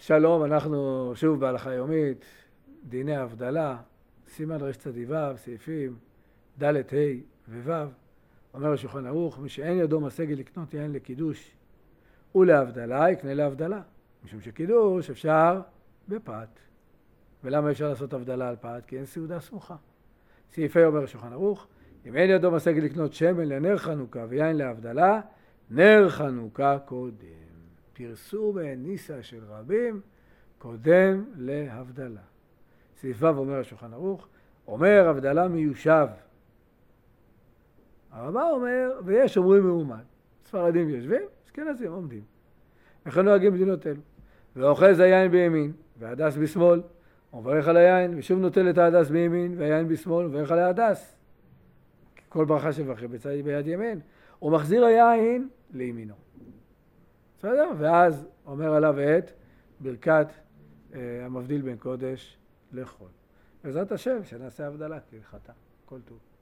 שלום, אנחנו שוב בהלכה יומית, דיני הבדלה, סימן רצ"ו, סעיפים ד' ה' וו'. אומר השולחן ערוך, מי שאין ידו משגת לקנות יין לקידוש ולהבדלה, יקנה להבדלה. משום שקידוש אפשר בפת. ולמה אפשר לעשות הבדלה על פת? כי אין סעודה סמוכה. סעיפי אומר השולחן ערוך, אם אין ידו משגת לקנות שמן לנר חנוכה ויין להבדלה, נר חנוכה קודם. פרסום ניסה של רבים קודם להבדלה. סעיף ו' אומר השולחן ערוך, אומר הבדלה מיושב. הרמב"ם אומר, ויש אומרים מאומן. ספרדים יושבים, אשכנזים עומדים. וכן נוהגים מדינות אלו. ואוחז היין בימין, והדס בשמאל, ומברך על היין, ושוב נוטל את ההדס בימין, והיין בשמאל, ומברך על ההדס. כל ברכה שברכי בצד ביד ימין. הוא מחזיר היין לימינו. בסדר? ואז אומר עליו את ברכת המבדיל בין קודש לחול. בעזרת השם שנעשה הבדלה כהלכתה. כל טוב.